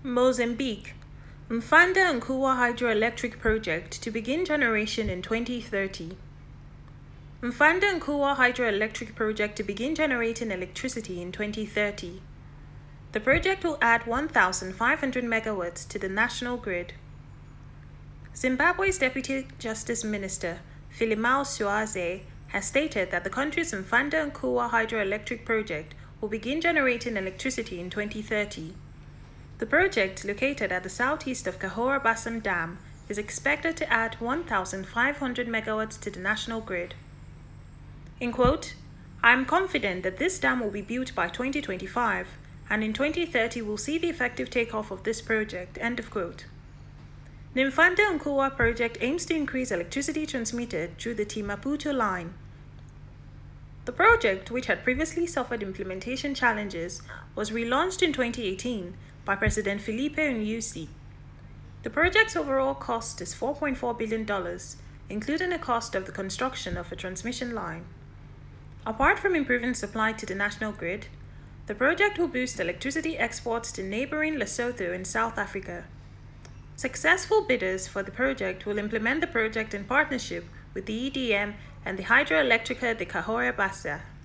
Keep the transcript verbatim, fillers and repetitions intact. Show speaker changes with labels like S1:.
S1: Mozambique. Mfanda Nkuwa Hydroelectric Project to begin generation in twenty thirty. Mfanda Nkuwa Hydroelectric Project to begin generating electricity in twenty thirty. The project will add one thousand five hundred megawatts to the national grid. Zimbabwe's Deputy Justice Minister, Philimao Suaze, has stated that the country's Mfanda Nkuwa Hydroelectric Project will begin generating electricity in twenty thirty. The project, located at the southeast of Cahora Bassa Dam, is expected to add one thousand five hundred megawatts to the national grid. In quote, "I am confident that this dam will be built by twenty twenty-five, and in twenty thirty we'll see the effective takeoff of this project," end of quote. The Mfanda Nkuwa project aims to increase electricity transmitted through the T Maputo line. The project, which had previously suffered implementation challenges, was relaunched in twenty eighteen by President Filipe Nyusi. The project's overall cost is four point four billion dollars, including the cost of the construction of a transmission line. Apart from improving supply to the national grid, the project will boost electricity exports to neighboring Lesotho in South Africa. Successful bidders for the project will implement the project in partnership with the E D M and the Hydroelectrica de Cahora Bassa.